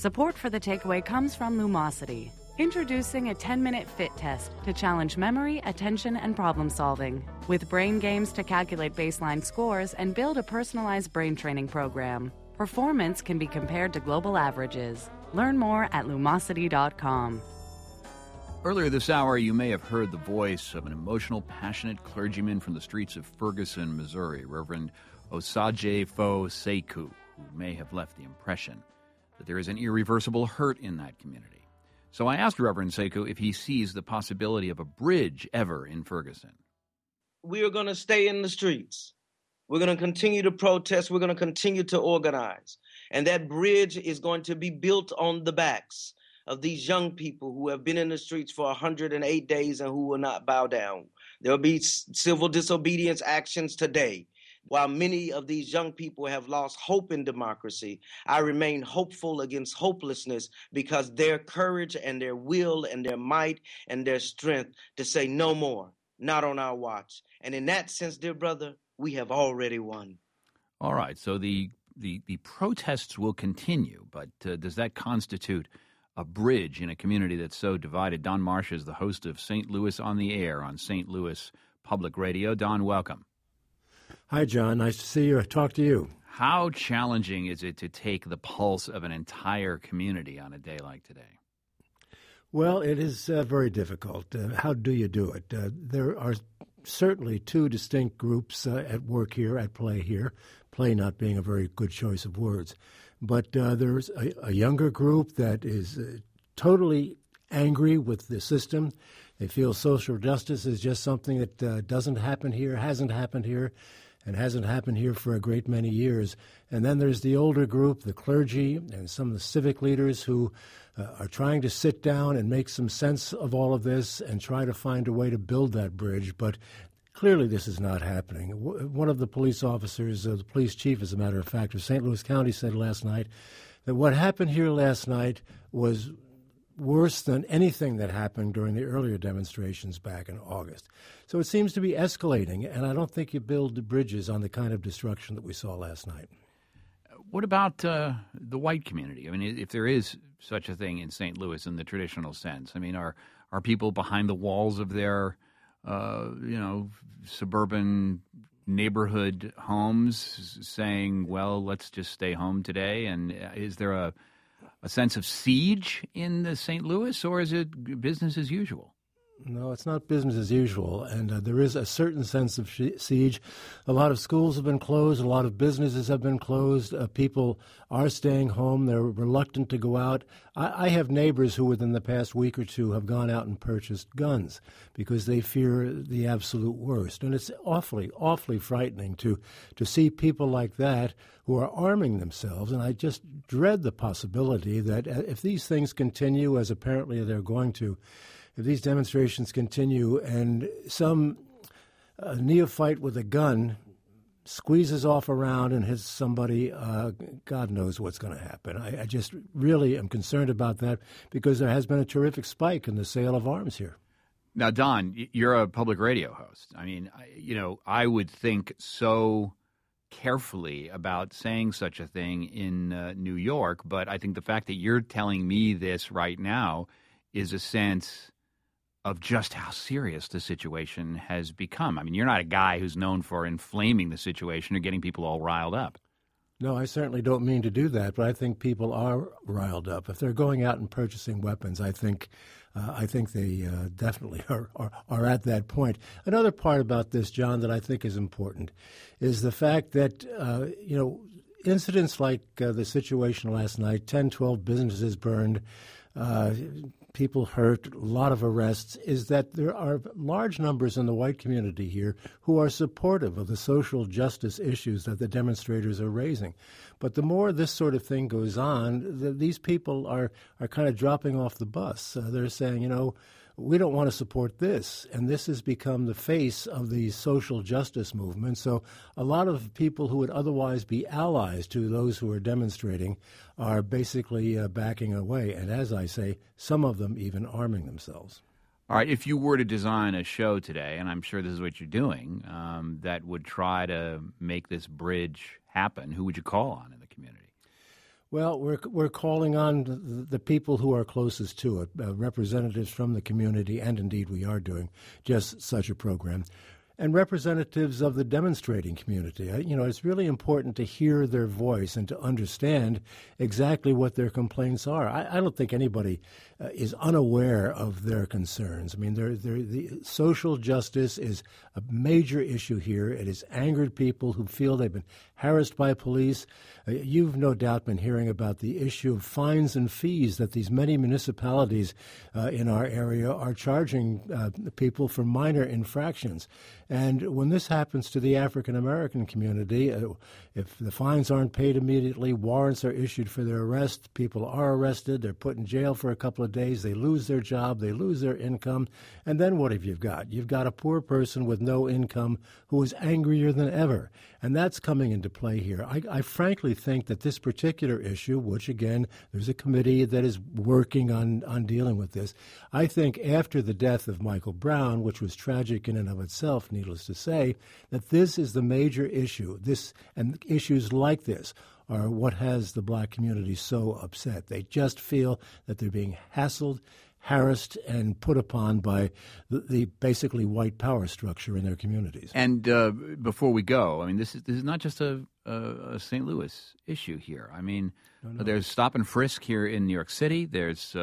Support for the takeaway comes from Lumosity, introducing a 10-minute fit test to challenge memory, attention, and problem solving, with brain games to calculate baseline scores and build a personalized brain training program. Performance can be compared to global averages. Learn more at Lumosity.com. Earlier this hour, you may have heard the voice of an emotional, passionate clergyman from the streets of Ferguson, Missouri, Reverend Osagyefo Seku, who may have left the impression that there is an irreversible hurt in that community. So I asked Reverend Seku if he sees the possibility of a bridge ever in Ferguson. We are going to stay in the streets. We're going to continue to protest. We're going to continue to organize. And that bridge is going to be built on the backs of these young people who have been in the streets for 108 days and who will not bow down. There will be civil disobedience actions today. While many of these young people have lost hope in democracy, I remain hopeful against hopelessness because their courage and their will and their might and their strength to say no more, not on our watch. And in that sense, dear brother, we have already won. All right, so the protests will continue, but does that constitute a bridge in a community that's so divided? Don Marsh is the host of St. Louis on the Air on St. Louis Public Radio. Don, welcome. Hi, John. Nice to see you. Talk to you. How challenging is it to take the pulse of an entire community on a day like today? Well, it is very difficult. How do you do it? There are certainly two distinct groups at work here, at play here, play not being a very good choice of words. But there's a younger group that is totally angry with the system. They feel social justice is just something that doesn't happen here, hasn't happened here, and hasn't happened here for a great many years. And then there's the older group, the clergy, and some of the civic leaders who are trying to sit down and make some sense of all of this and try to find a way to build that bridge. But clearly this is not happening. One of the police officers, the police chief, as a matter of fact, of St. Louis County said last night that what happened here last night was worse than anything that happened during the earlier demonstrations back in August. So it seems to be escalating, and I don't think you build bridges on the kind of destruction that we saw last night. What about the white community? I mean, if there is such a thing in St. Louis in the traditional sense, I mean, are people behind the walls of their, suburban neighborhood homes saying, well, let's just stay home today? And is there a sense of siege in the St. Louis, or is it business as usual? No, it's not business as usual, and there is a certain sense of siege. A lot of schools have been closed. A lot of businesses have been closed. People are staying home. They're reluctant to go out. I have neighbors who within the past week or two have gone out and purchased guns because they fear the absolute worst. And it's awfully, awfully frightening to see people like that who are arming themselves. And I just dread the possibility that if these things continue, as apparently they're going to, if these demonstrations continue and some neophyte with a gun squeezes off around and hits somebody, God knows what's going to happen. I just really am concerned about that because there has been a terrific spike in the sale of arms here. Now, Don, you're a public radio host. I mean, I would think so carefully about saying such a thing in New York, but I think the fact that you're telling me this right now is a sense of just how serious the situation has become. I mean, you're not a guy who's known for inflaming the situation or getting people all riled up. No, I certainly don't mean to do that, but I think people are riled up. If they're going out and purchasing weapons, I think they definitely are at that point. Another part about this, John, that I think is important is the fact that, incidents like the situation last night, 10, 12 businesses burned, people hurt, a lot of arrests, is that there are large numbers in the white community here who are supportive of the social justice issues that the demonstrators are raising. But the more this sort of thing goes on, these people are kind of dropping off the bus. They're saying, we don't want to support this. And this has become the face of the social justice movement. So a lot of people who would otherwise be allies to those who are demonstrating are basically backing away. And as I say, some of them even arming themselves. All right, if you were to design a show today, and I'm sure this is what you're doing, that would try to make this bridge happen, who would you call on in the community? Well, we're calling on the people who are closest to it, representatives from the community, and indeed we are doing just such a program, and representatives of the demonstrating community. It's really important to hear their voice and to understand exactly what their complaints are. I don't think anybody is unaware of their concerns. I mean, the social justice is a major issue here. It has angered people who feel they've been harassed by police. You've no doubt been hearing about the issue of fines and fees that these many municipalities in our area are charging people for minor infractions. And when this happens to the African-American community, if the fines aren't paid immediately, warrants are issued for their arrest, people are arrested, they're put in jail for a couple of days, they lose their job, they lose their income, and then what have you got? You've got a poor person with no income who is angrier than ever, and that's coming into play here. I frankly think that this particular issue, which again, there's a committee that is working on dealing with this, I think after the death of Michael Brown, which was tragic in and of itself, needless to say, that this is the major issue. This and issues like this are what has the black community so upset. They just feel that they're being hassled, harassed, and put upon by the basically white power structure in their communities. And before we go, I mean, this is not just a St. Louis issue here. I mean, there's stop and frisk here in New York City. There's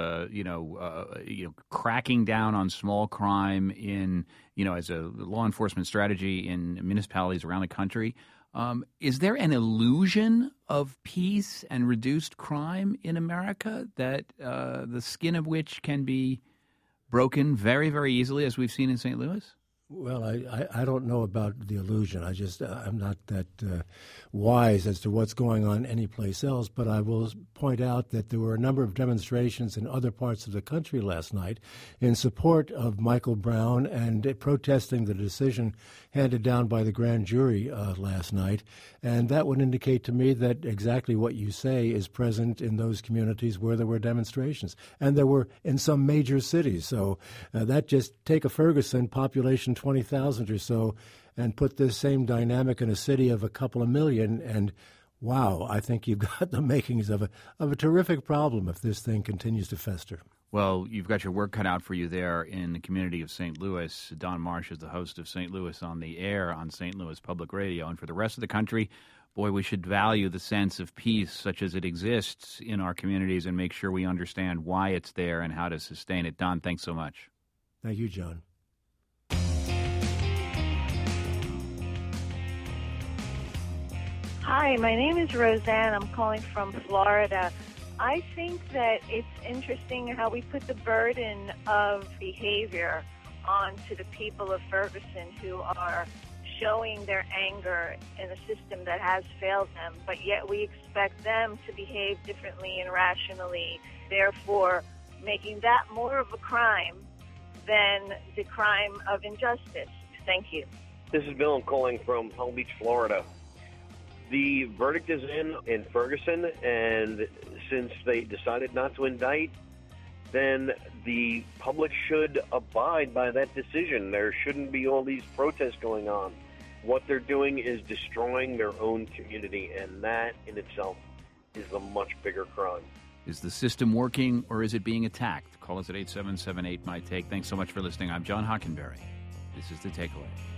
cracking down on small crime in as a law enforcement strategy in municipalities around the country. Is there an illusion of peace and reduced crime in America that the skin of which can be broken very, very easily, as we've seen in St. Louis? Well, I don't know about the illusion. I'm not that wise as to what's going on anyplace else, but I will point out that there were a number of demonstrations in other parts of the country last night in support of Michael Brown and protesting the decision handed down by the grand jury last night. And that would indicate to me that exactly what you say is present in those communities where there were demonstrations. And there were in some major cities. So that just take a Ferguson population 20,000 or so and put this same dynamic in a city of a couple of million, and wow, I think you've got the makings of a terrific problem if this thing continues to fester. Well, you've got your work cut out for you there in the community of St. Louis. Don Marsh is the host of St. Louis on the Air on St. Louis Public Radio. And for the rest of the country, boy, we should value the sense of peace such as it exists in our communities and make sure we understand why it's there and how to sustain it. Don, thanks so much. Thank you, John. Hi, my name is Roseanne. I'm calling from Florida. I think that it's interesting how we put the burden of behavior onto the people of Ferguson who are showing their anger in a system that has failed them, but yet we expect them to behave differently and rationally, therefore making that more of a crime than the crime of injustice. Thank you. This is Bill. I'm calling from Palm Beach, Florida. The verdict is in Ferguson, and since they decided not to indict, then the public should abide by that decision. There shouldn't be all these protests going on. What they're doing is destroying their own community, and that in itself is a much bigger crime. Is the system working, or is it being attacked? Call us at 877-8-MY-TAKE. Thanks so much for listening. I'm John Hockenberry. This is The Takeaway.